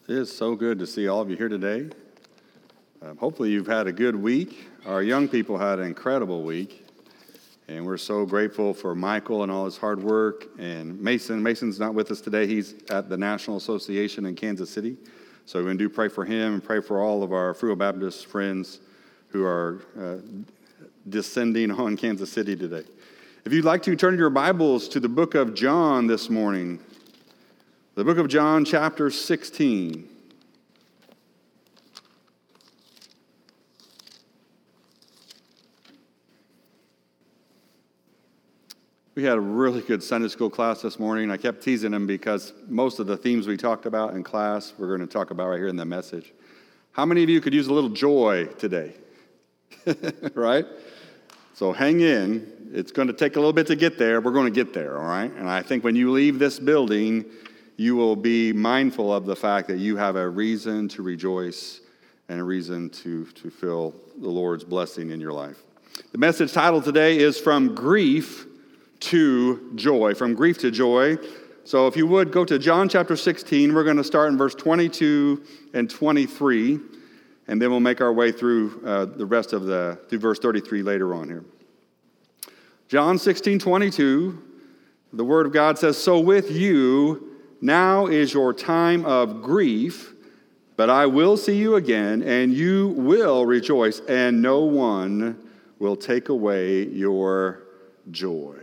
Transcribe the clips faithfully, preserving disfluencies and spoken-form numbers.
It is so good to see all of you here today. Um, hopefully you've had a good week. Our young people had an incredible week, and we're so grateful for Michael and all his hard work. And Mason, Mason's not with us today. He's at the National Association in Kansas City. So we're going to do pray for him and pray for all of our Frugal Baptist friends who are uh, descending on Kansas City today. If you'd like to, turn your Bibles to the book of John this morning. The book of John, chapter sixteen. We had a really good Sunday school class this morning. I kept teasing him because most of the themes we talked about in class, we're going to talk about right here in the message. How many of you could use a little joy today? Right? So hang in. It's going to take a little bit to get there. We're going to get there, all right? And I think when you leave this building, you will be mindful of the fact that you have a reason to rejoice and a reason to, to feel the Lord's blessing in your life. The message title today is From Grief to Joy. From Grief to Joy. So if you would, go to John chapter sixteen. We're going to start in verse twenty-two and twenty-three, and then we'll make our way through uh, the rest of the, through verse thirty-three later on here. John sixteen, twenty-two, the Word of God says, "So with you now is your time of grief, but I will see you again, and you will rejoice, and no one will take away your joy.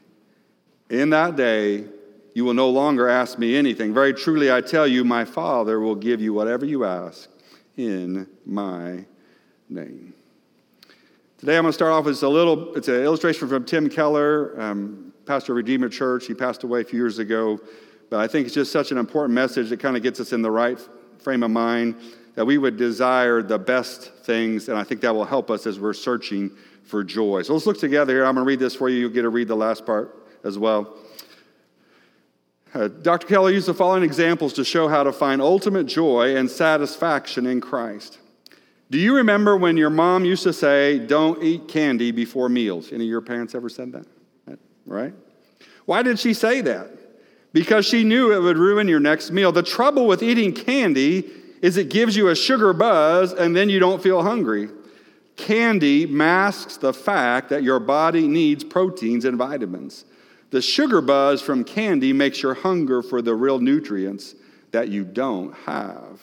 In that day, you will no longer ask me anything. Very truly, I tell you, my Father will give you whatever you ask in my name." Today, I'm going to start off with a little, it's an illustration from Tim Keller, um, pastor of Redeemer Church. He passed away a few years ago. But I think it's just such an important message that kind of gets us in the right frame of mind, that we would desire the best things, and I think that will help us as we're searching for joy. So let's look together here. I'm going to read this for you. You'll get to read the last part as well. Uh, Doctor Keller used the following examples to show how to find ultimate joy and satisfaction in Christ. Do you remember when your mom used to say, "Don't eat candy before meals"? Any of your parents ever said that? Right? Why did she say that? Because she knew it would ruin your next meal. The trouble with eating candy is it gives you a sugar buzz and then you don't feel hungry. Candy masks the fact that your body needs proteins and vitamins. The sugar buzz from candy makes your hunger for the real nutrients that you don't have.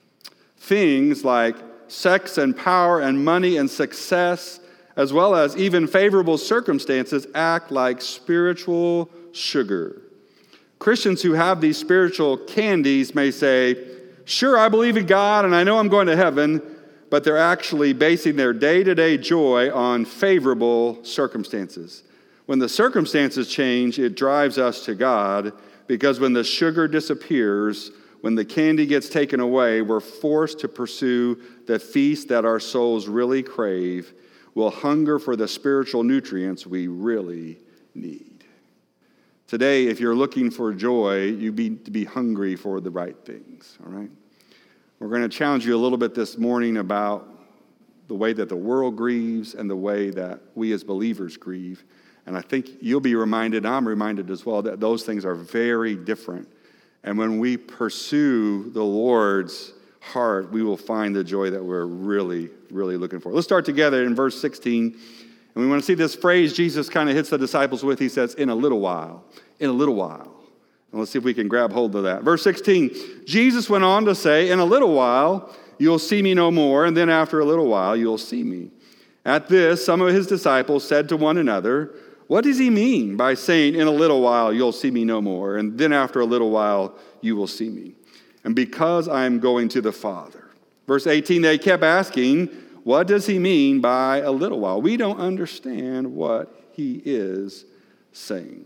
Things like sex and power and money and success, as well as even favorable circumstances, act like spiritual sugar. Christians who have these spiritual candies may say, "Sure, I believe in God and I know I'm going to heaven," but they're actually basing their day-to-day joy on favorable circumstances. When the circumstances change, it drives us to God, because when the sugar disappears, when the candy gets taken away, we're forced to pursue the feast that our souls really crave. We'll hunger for the spiritual nutrients we really need. Today, if you're looking for joy, you need to be hungry for the right things, all right? We're going to challenge you a little bit this morning about the way that the world grieves and the way that we as believers grieve. And I think you'll be reminded, I'm reminded as well, that those things are very different. And when we pursue the Lord's heart, we will find the joy that we're really, really looking for. Let's start together in verse sixteen. And we want to see this phrase Jesus kind of hits the disciples with. He says, "In a little while, in a little while." And let's see if we can grab hold of that. Verse sixteen, Jesus went on to say, "In a little while, you'll see me no more, and then after a little while, you'll see me." At this, some of his disciples said to one another, "What does he mean by saying, 'In a little while, you'll see me no more, and then after a little while, you will see me'? And because I am going to the Father." Verse eighteen, they kept asking, "What does he mean by a little while?" We don't understand what he is saying.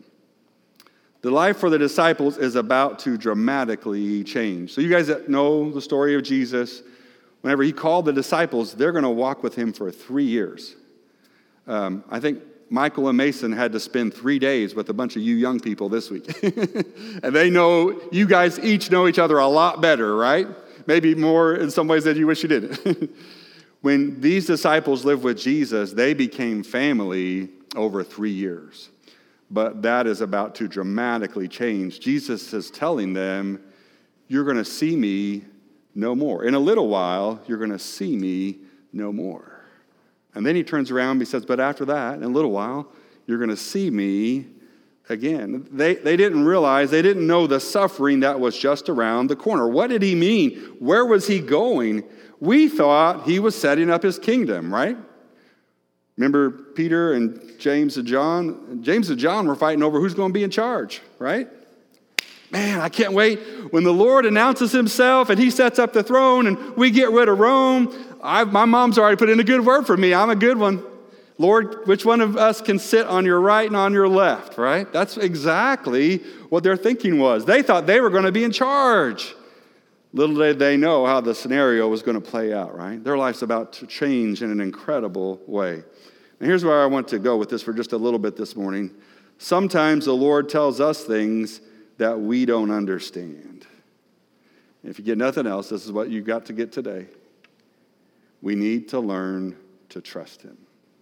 The life for the disciples is about to dramatically change. So you guys that know the story of Jesus, whenever he called the disciples, they're going to walk with him for three years. Um, I think Michael and Mason had to spend three days with a bunch of you young people this week. And they know, you guys each know each other a lot better, right? Maybe more in some ways than you wish you didn't. When these disciples lived with Jesus, they became family over three years. But that is about to dramatically change. Jesus is telling them, you're going to see me no more. In a little while, you're going to see me no more. And then he turns around and he says, but after that, in a little while, you're going to see me again. They, they didn't realize, they didn't know the suffering that was just around the corner. What did he mean? Where was he going? We thought he was setting up his kingdom, right? Remember Peter and James and John? James and John were fighting over who's going to be in charge, right? Man, I can't wait when the Lord announces himself and he sets up the throne and we get rid of Rome. I, my mom's already put in a good word for me. I'm a good one. Lord, which one of us can sit on your right and on your left, right? That's exactly what their thinking was. They thought they were going to be in charge. Little did they know how the scenario was going to play out, right? Their life's about to change in an incredible way. And here's where I want to go with this for just a little bit this morning. Sometimes the Lord tells us things that we don't understand. If you get nothing else, this is what you got to get today. We need to learn to trust him.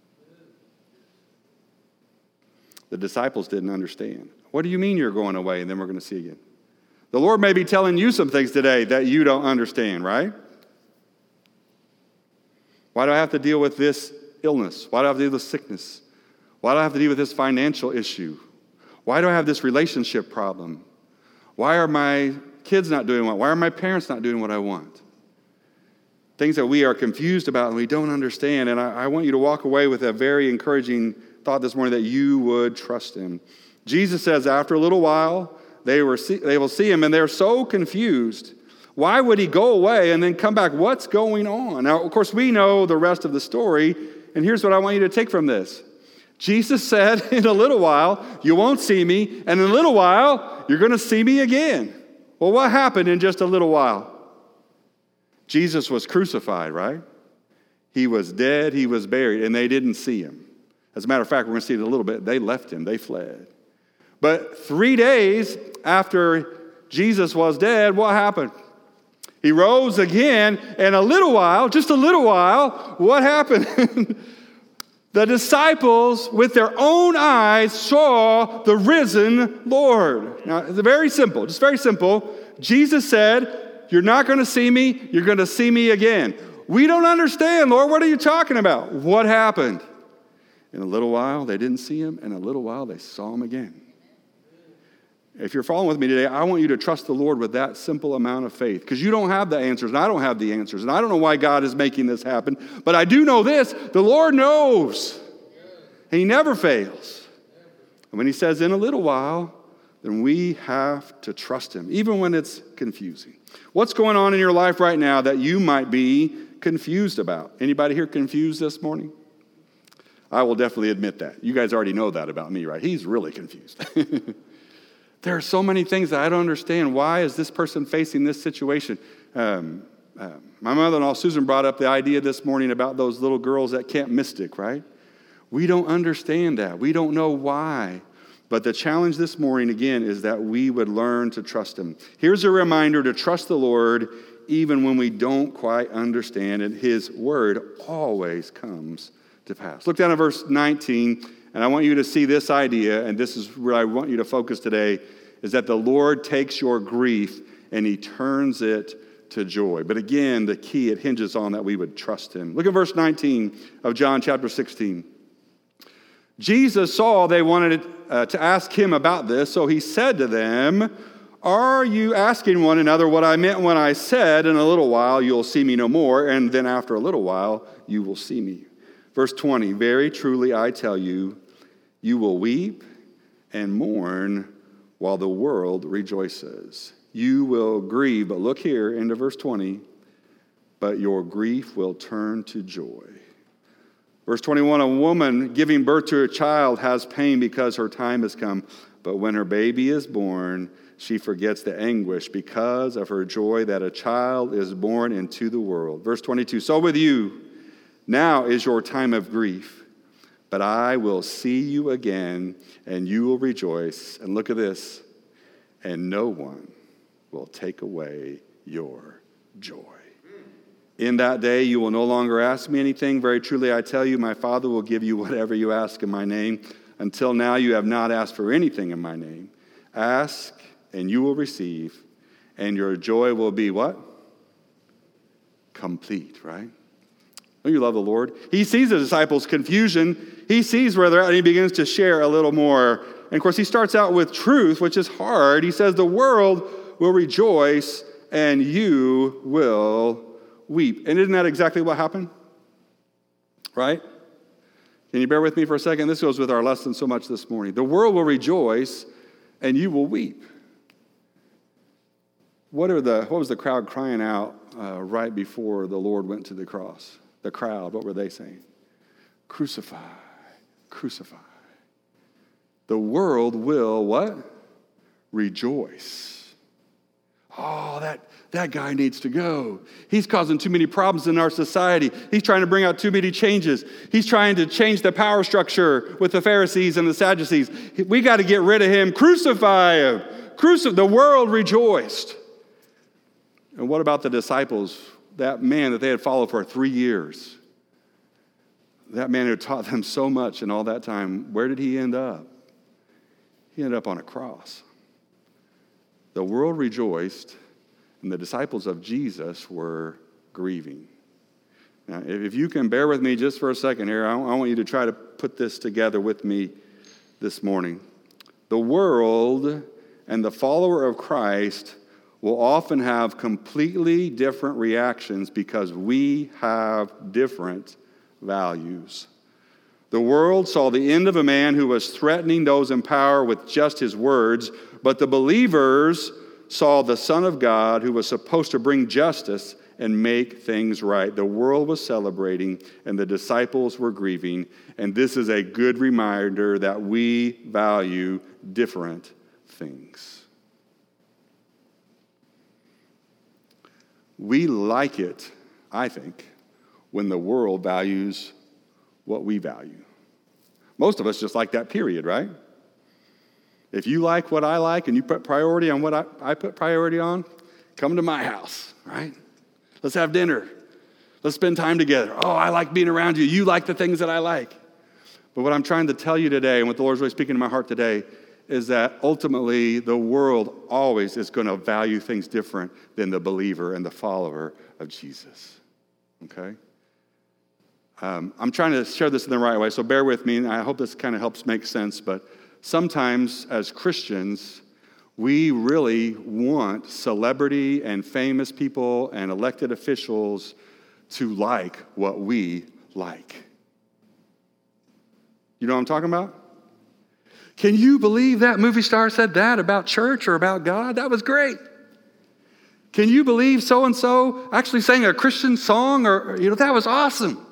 The disciples didn't understand. What do you mean you're going away and then we're going to see you again? The Lord may be telling you some things today that you don't understand, right? Why do I have to deal with this illness? Why do I have to deal with sickness? Why do I have to deal with this financial issue? Why do I have this relationship problem? Why are my kids not doing what? Why are my parents not doing what I want? Things that we are confused about and we don't understand. And I, I want you to walk away with a very encouraging thought this morning that you would trust him. Jesus says after a little while, they, were see, they will see him, and they're so confused. Why would he go away and then come back? What's going on? Now, of course, we know the rest of the story, and here's what I want you to take from this. Jesus said, in a little while, you won't see me, and in a little while, you're going to see me again. Well, what happened in just a little while? Jesus was crucified, right? He was dead, he was buried, and they didn't see him. As a matter of fact, we're going to see it in a little bit. They left him, they fled. But three days after Jesus was dead, what happened? He rose again, and a little while, just a little while, what happened? The disciples, with their own eyes, saw the risen Lord. Now, it's very simple, just very simple. Jesus said, you're not going to see me, you're going to see me again. We don't understand, Lord, what are you talking about? What happened? In a little while, they didn't see him, and in a little while, they saw him again. If you're following with me today, I want you to trust the Lord with that simple amount of faith, because you don't have the answers, and I don't have the answers, and I don't know why God is making this happen, but I do know this, the Lord knows, and he never fails. And when he says in a little while, then we have to trust him, even when it's confusing. What's going on in your life right now that you might be confused about? Anybody here confused this morning? I will definitely admit that. You guys already know that about me, right? He's really confused. There are so many things that I don't understand. Why is this person facing this situation? Um, uh, my mother-in-law, Susan, brought up the idea this morning about those little girls at Camp Mystic, right? We don't understand that. We don't know why. But the challenge this morning, again, is that we would learn to trust him. Here's a reminder to trust the Lord even when we don't quite understand it. His word always comes to pass. Look down at verse nineteen, and I want you to see this idea, and this is where I want you to focus today, is that the Lord takes your grief and he turns it to joy. But again, the key, it hinges on that we would trust him. Look at verse nineteen of John chapter sixteen. Jesus saw they wanted uh, to ask him about this, so he said to them, are you asking one another what I meant when I said, in a little while you'll see me no more, and then after a little while you will see me? Verse twenty, very truly I tell you, you will weep and mourn while the world rejoices. You will grieve, but look here into verse twenty, but your grief will turn to joy. Verse twenty-one, a woman giving birth to a child has pain because her time has come, but when her baby is born, she forgets the anguish because of her joy that a child is born into the world. Verse twenty-two, so with you, now is your time of grief, but I will see you again, and you will rejoice. And look at this, and no one will take away your joy. In that day you will no longer ask me anything. Very truly I tell you, my Father will give you whatever you ask in my name. Until now you have not asked for anything in my name. Ask, and you will receive, and your joy will be what? complete, right? Don't you love the Lord? He sees the disciples' confusion. He sees where they're at, and he begins to share a little more. And of course, he starts out with truth, which is hard. He says, the world will rejoice, and you will weep. And isn't that exactly what happened? Right? Can you bear with me for a second? This goes with our lesson so much this morning. The world will rejoice, and you will weep. What are the? What was the crowd crying out uh, right before the Lord went to the cross? The crowd, what were they saying? Crucify, crucify. The world will what? Rejoice. Oh, that, that guy needs to go. He's causing too many problems in our society. He's trying to bring out too many changes. He's trying to change the power structure with the Pharisees and the Sadducees. We got to get rid of him. Crucify him. Crucify. The world rejoiced. And what about the disciples? That man that they had followed for three years. That man who taught them so much in all that time, where did he end up? He ended up on a cross. The world rejoiced, and the disciples of Jesus were grieving. Now, if you can bear with me just for a second here, I want you to try to put this together with me this morning. The world and the follower of Christ will often have completely different reactions because we have different values. The world saw the end of a man who was threatening those in power with just his words, but the believers saw the Son of God who was supposed to bring justice and make things right. The world was celebrating and the disciples were grieving, and this is a good reminder that we value different things. We like it, I think, when the world values what we value. Most of us just like that period, right? If you like what I like and you put priority on what I, I put priority on, come to my house, right? Let's have dinner. Let's spend time together. Oh, I like being around you. You like the things that I like. But what I'm trying to tell you today, and what the Lord's really speaking to my heart today, is that ultimately the world always is going to value things different than the believer and the follower of Jesus. Okay? Um, I'm trying to share this in the right way, so bear with me, and I hope this kind of helps make sense, but sometimes as Christians, we really want celebrity and famous people and elected officials to like what we like. You know what I'm talking about? Can you believe that movie star said that about church or about God? That was great. Can you believe so-and-so actually sang a Christian song? Or, you know, that was awesome.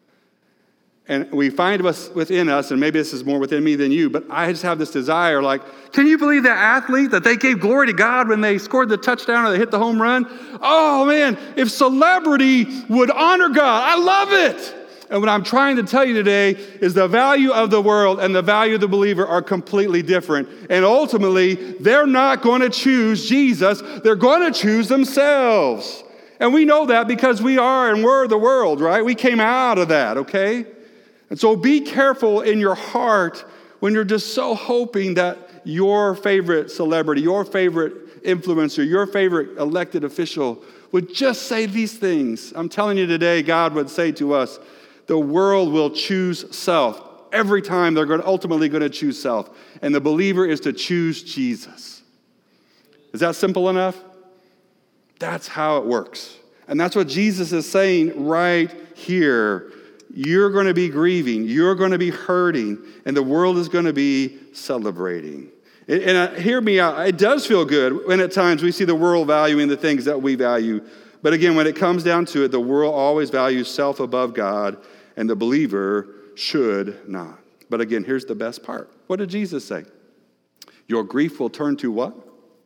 And we find us within us, and maybe this is more within me than you, but I just have this desire, like, can you believe that athlete, that they gave glory to God when they scored the touchdown or they hit the home run? Oh, man, if celebrity would honor God, I love it. And what I'm trying to tell you today is the value of the world and the value of the believer are completely different. And ultimately, they're not going to choose Jesus. They're going to choose themselves. And we know that because we are and we're the world, right? We came out of that, okay? And so be careful in your heart when you're just so hoping that your favorite celebrity, your favorite influencer, your favorite elected official would just say these things. I'm telling you today, God would say to us, the world will choose self. Every time they're going to, ultimately going to choose self. And the believer is to choose Jesus. Is that simple enough? That's how it works. And that's what Jesus is saying right here. You're going to be grieving. You're going to be hurting. And the world is going to be celebrating. And, and uh, hear me out. It does feel good when at times we see the world valuing the things that we value. But again, when it comes down to it, the world always values self above God. And the believer should not. But again, here's the best part. What did Jesus say? Your grief will turn to what?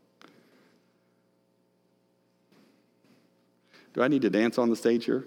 Do I need to dance on the stage here?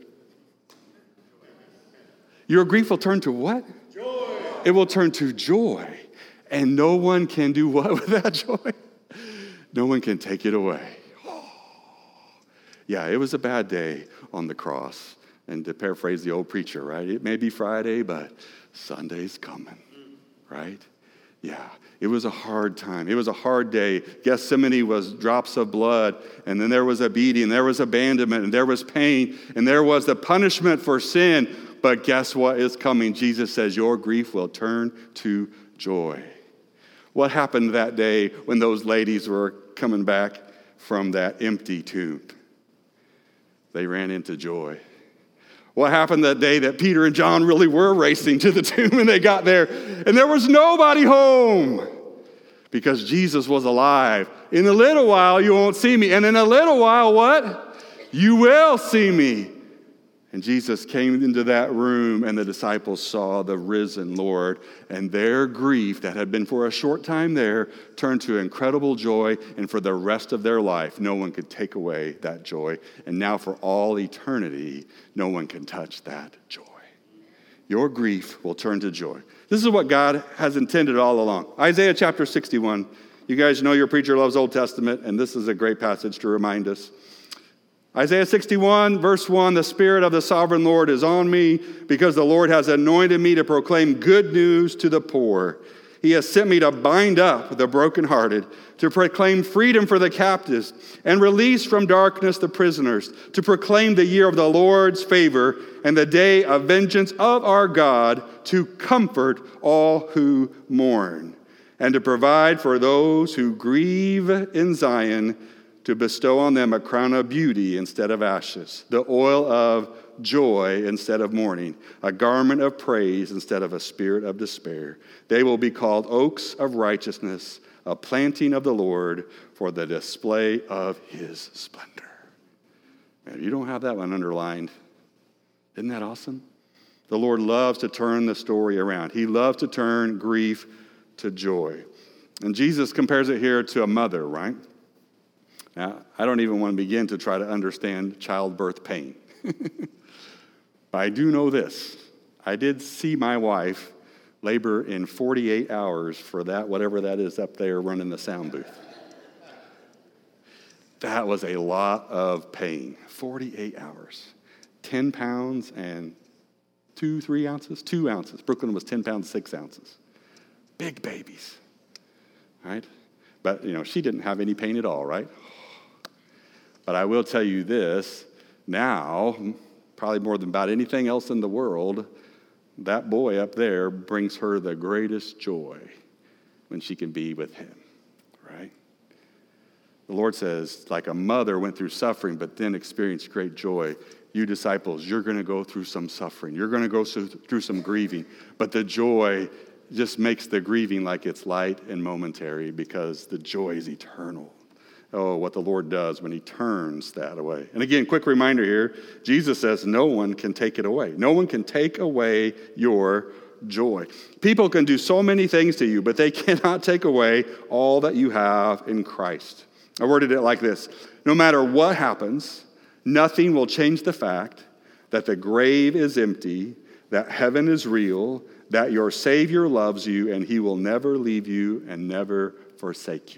Your grief will turn to what? Joy. It will turn to joy. And no one can do what with that joy? No one can take it away. Oh. Yeah, it was a bad day on the cross. And to paraphrase the old preacher, right? It may be Friday, but Sunday's coming, right? Yeah, it was a hard time. It was a hard day. Gethsemane was drops of blood, and then there was a beating, and there was abandonment, and there was pain, and there was the punishment for sin. But guess what is coming? Jesus says, your grief will turn to joy. What happened that day when those ladies were coming back from that empty tomb? They ran into joy. What happened that day that Peter and John really were racing to the tomb and they got there and there was nobody home because Jesus was alive? In a little while you won't see me, and in a little while what? You will see me. And Jesus came into that room, and the disciples saw the risen Lord, and their grief that had been for a short time there turned to incredible joy, and for the rest of their life, no one could take away that joy. And now for all eternity, no one can touch that joy. Your grief will turn to joy. This is what God has intended all along. Isaiah chapter sixty-one. You guys know your preacher loves Old Testament, and this is a great passage to remind us. Isaiah sixty-one, verse one, the Spirit of the sovereign Lord is on me because the Lord has anointed me to proclaim good news to the poor. He has sent me to bind up the brokenhearted, to proclaim freedom for the captives and release from darkness the prisoners, to proclaim the year of the Lord's favor and the day of vengeance of our God, to comfort all who mourn, and to provide for those who grieve in Zion, to bestow on them a crown of beauty instead of ashes, the oil of joy instead of mourning, a garment of praise instead of a spirit of despair. They will be called oaks of righteousness, a planting of the Lord for the display of his splendor. Man, if you don't have that one underlined, isn't that awesome? The Lord loves to turn the story around. He loves to turn grief to joy. And Jesus compares it here to a mother, right? Now, I don't even want to begin to try to understand childbirth pain. But I do know this. I did see my wife labor in forty-eight hours for that, whatever that is up there running the sound booth. That was a lot of pain. forty-eight hours. ten pounds and two, three ounces? Two ounces. Brooklyn was ten pounds, six ounces. Big babies. Right? But, you know, she didn't have any pain at all, right? But I will tell you this, now, probably more than about anything else in the world, that boy up there brings her the greatest joy when she can be with him, right? The Lord says, like a mother went through suffering but then experienced great joy. You disciples, you're going to go through some suffering. You're going to go through some grieving. But the joy just makes the grieving like it's light and momentary because the joy is eternal. Oh, what the Lord does when he turns that away. And again, quick reminder here, Jesus says no one can take it away. No one can take away your joy. People can do so many things to you, but they cannot take away all that you have in Christ. I worded it like this. No matter what happens, nothing will change the fact that the grave is empty, that heaven is real, that your Savior loves you, and he will never leave you and never forsake you.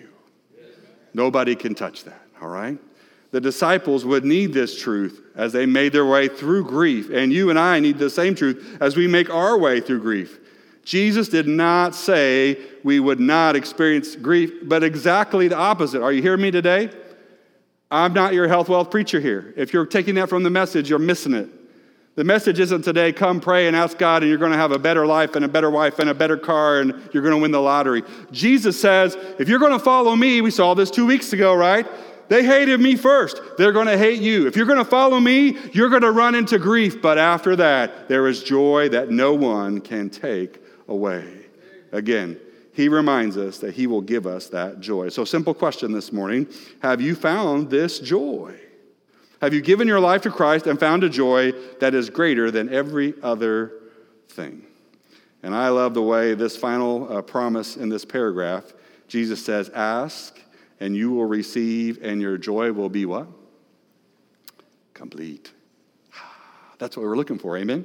Nobody can touch that, all right? The disciples would need this truth as they made their way through grief, and you and I need the same truth as we make our way through grief. Jesus did not say we would not experience grief, but exactly the opposite. Are you hearing me today? I'm not your health, wealth preacher here. If you're taking that from the message, you're missing it. The message isn't today, come pray and ask God and you're going to have a better life and a better wife and a better car and you're going to win the lottery. Jesus says, if you're going to follow me, we saw this two weeks ago, right? They hated me first. They're going to hate you. If you're going to follow me, you're going to run into grief. But after that, there is joy that no one can take away. Again, he reminds us that he will give us that joy. So simple question this morning. Have you found this joy? Have you given your life to Christ and found a joy that is greater than every other thing? And I love the way this final uh, promise in this paragraph, Jesus says, ask and you will receive and your joy will be what? Complete. That's what we're looking for, amen?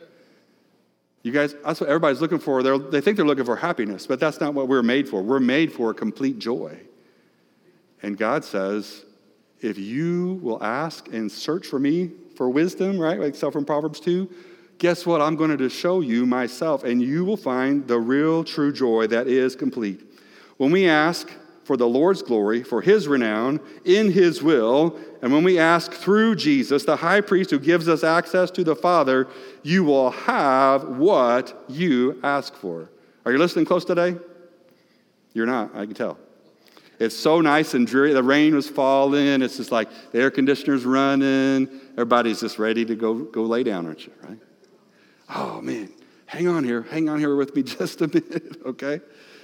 You guys, that's what everybody's looking for. They're, they think they're looking for happiness, but that's not what we're made for. We're made for complete joy. And God says, if you will ask and search for me for wisdom, right, like so from Proverbs two, guess what? I'm going to show you myself, and you will find the real true joy that is complete. When we ask for the Lord's glory, for his renown, in his will, and when we ask through Jesus, the high priest who gives us access to the Father, you will have what you ask for. Are you listening close today? You're not, I can tell. It's so nice and dreary. The rain was falling. It's just like the air conditioner's running. Everybody's just ready to go, go lay down, aren't you, right? Oh, man, hang on here. Hang on here with me just a minute, okay?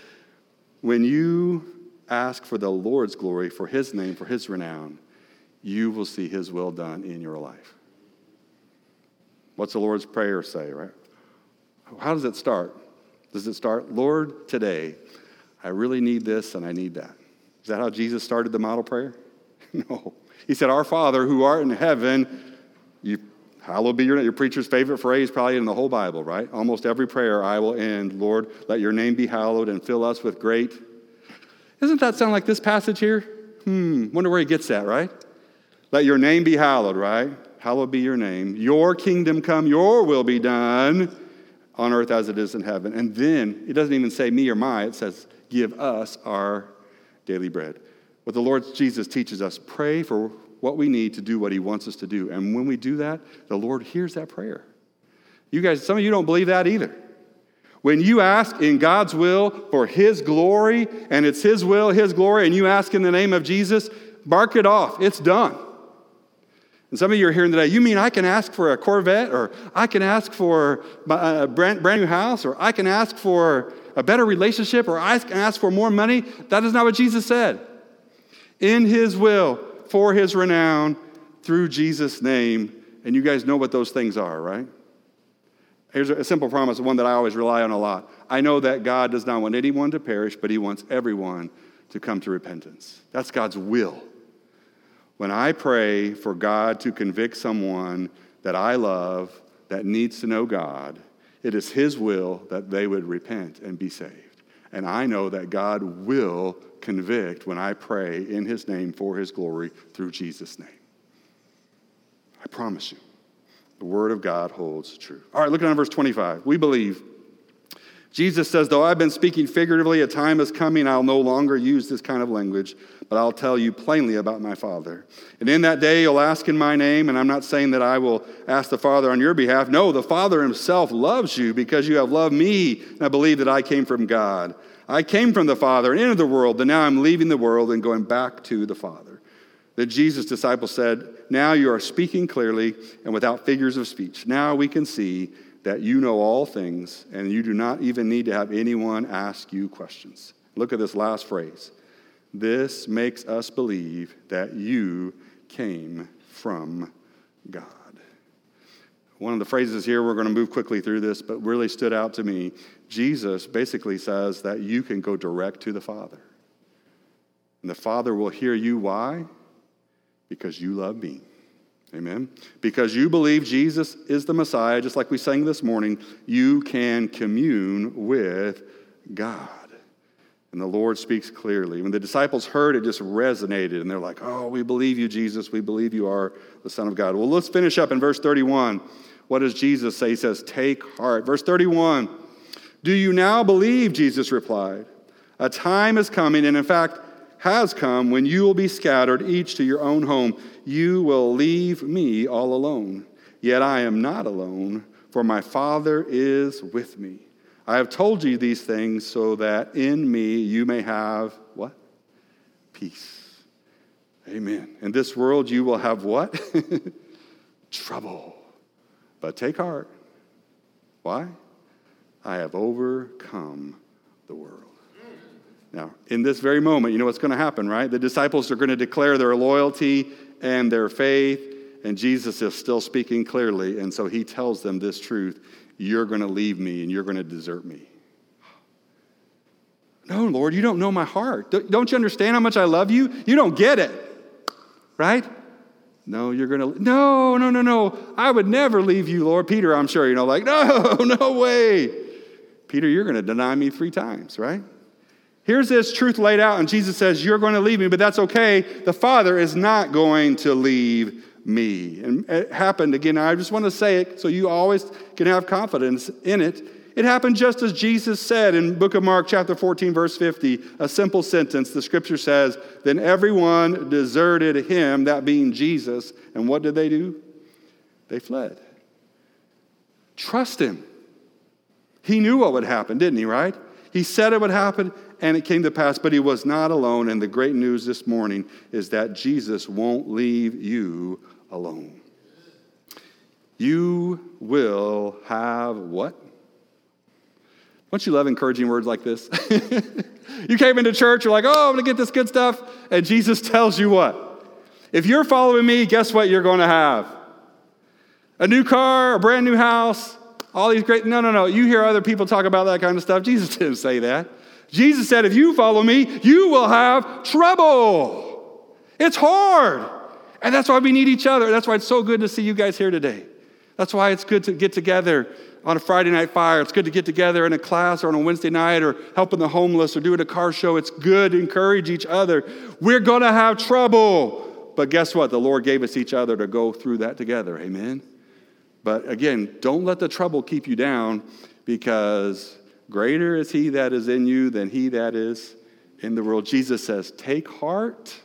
When you ask for the Lord's glory, for his name, for his renown, you will see his will done in your life. What's the Lord's Prayer say, right? How does it start? Does it start, Lord, today, I really need this and I need that? Is that how Jesus started the model prayer? No. He said, our Father who art in heaven, you, hallowed be your name. Your preacher's favorite phrase probably in the whole Bible, right? Almost every prayer I will end, Lord, let your name be hallowed and fill us with great. Doesn't that sound like this passage here? Hmm, wonder where he gets that, right? Let your name be hallowed, right? Hallowed be your name. Your kingdom come, your will be done on earth as it is in heaven. And then, it doesn't even say me or my, it says, give us our daily bread. What the Lord Jesus teaches us, pray for what we need to do what he wants us to do. And when we do that, the Lord hears that prayer. You guys, some of you don't believe that either. When you ask in God's will for his glory, and it's his will, his glory, and you ask in the name of Jesus, mark it off. It's done. And some of you are hearing today, you mean I can ask for a Corvette, or I can ask for a brand, brand new house, or I can ask for a better relationship, or I can ask for more money? That is not what Jesus said. In his will, for his renown, through Jesus' name. And you guys know what those things are, right? Here's a simple promise, one that I always rely on a lot. I know that God does not want anyone to perish, but he wants everyone to come to repentance. That's God's will. When I pray for God to convict someone that I love that needs to know God, it is his will that they would repent and be saved. And I know that God will convict when I pray in his name for his glory through Jesus' name. I promise you, the word of God holds true. All right, look at verse twenty-five. We believe. Jesus says, though I've been speaking figuratively, a time is coming, I'll no longer use this kind of language, but I'll tell you plainly about my Father. And in that day you'll ask in my name, and I'm not saying that I will ask the Father on your behalf. No, the Father himself loves you because you have loved me, and I believe that I came from God. I came from the Father and entered the world, and now I'm leaving the world and going back to the Father. The Jesus' disciples said, now you are speaking clearly and without figures of speech. Now we can see that you know all things, and you do not even need to have anyone ask you questions. Look at this last phrase. This makes us believe that you came from God. One of the phrases here, we're going to move quickly through this, but really stood out to me. Jesus basically says that you can go direct to the Father. And the Father will hear you. Why? Because you love me. Amen. Because you believe Jesus is the Messiah, just like we sang this morning, you can commune with God. And the Lord speaks clearly. When the disciples heard, it just resonated, and they're like, oh, we believe you, Jesus. We believe you are the Son of God. Well, let's finish up in verse thirty-one. What does Jesus say? He says, take heart. Verse thirty-one, do you now believe, Jesus replied. A time is coming, and in fact, has come when you will be scattered, each to your own home. You will leave me all alone. Yet I am not alone, for my Father is with me. I have told you these things so that in me you may have what? Peace. Amen. In this world you will have what? Trouble. But take heart. Why? I have overcome the world. Now, in this very moment, you know what's going to happen, right? The disciples are going to declare their loyalty and their faith, and Jesus is still speaking clearly, and so he tells them this truth. You're going to leave me, and you're going to desert me. No, Lord, you don't know my heart. Don't you understand how much I love you? You don't get it, right? No, you're going to, no, no, no, no. I would never leave you, Lord. Peter, I'm sure, you know, like, no, no way. Peter, you're going to deny me three times, right? Here's this truth laid out, and Jesus says, you're going to leave me, but that's okay. The Father is not going to leave me. And it happened, again, I just want to say it so you always can have confidence in it. It happened just as Jesus said in book of Mark, chapter fourteen, verse fifty, a simple sentence. The scripture says, then everyone deserted him, that being Jesus. And what did they do? They fled. Trust him. He knew what would happen, didn't he, right? He said it would happen, and it came to pass, but he was not alone. And the great news this morning is that Jesus won't leave you alone. You will have what? Don't you love encouraging words like this? You came into church, you're like, oh, I'm going to get this good stuff. And Jesus tells you what? If you're following me, guess what you're going to have? A new car, a brand new house, all these great... No, no, no. You hear other people talk about that kind of stuff. Jesus didn't say that. Jesus said, if you follow me, you will have trouble. It's hard. And that's why we need each other. That's why it's so good to see you guys here today. That's why it's good to get together on a Friday night fire. It's good to get together in a class or on a Wednesday night or helping the homeless or doing a car show. It's good to encourage each other. We're going to have trouble. But guess what? The Lord gave us each other to go through that together. Amen? But again, don't let the trouble keep you down, because greater is he that is in you than he that is in the world. Jesus says, take heart.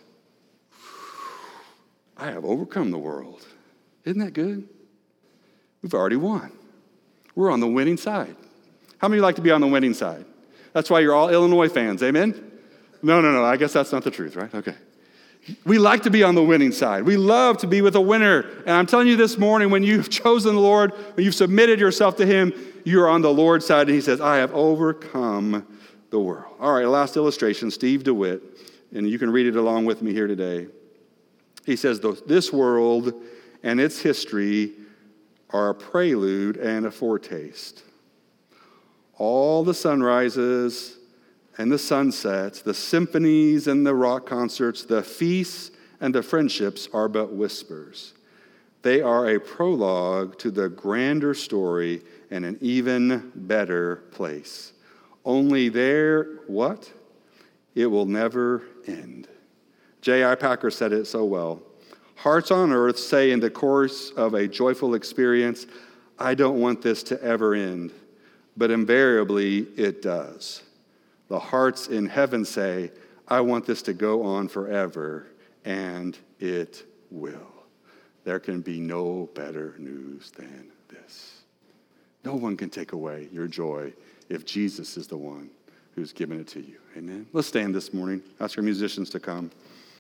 I have overcome the world. Isn't that good? We've already won. We're on the winning side. How many like to be on the winning side? That's why you're all Illinois fans, amen? No, no, no, I guess that's not the truth, right? Okay. We like to be on the winning side. We love to be with a winner. And I'm telling you this morning, when you've chosen the Lord, when you've submitted yourself to him, you're on the Lord's side. And he says, I have overcome the world. All right, last illustration, Steve DeWitt. And you can read it along with me here today. He says, this world and its history are a prelude and a foretaste. All the sunrises and the sunsets, the symphonies and the rock concerts, the feasts and the friendships are but whispers. They are a prologue to the grander story and an even better place. Only there, what? It will never end. J I Packer said it so well. Hearts on earth say in the course of a joyful experience, I don't want this to ever end. But invariably, it does. The hearts in heaven say, I want this to go on forever, and it will. There can be no better news than this. No one can take away your joy if Jesus is the one who's given it to you. Amen? Let's stand this morning. Ask our musicians to come.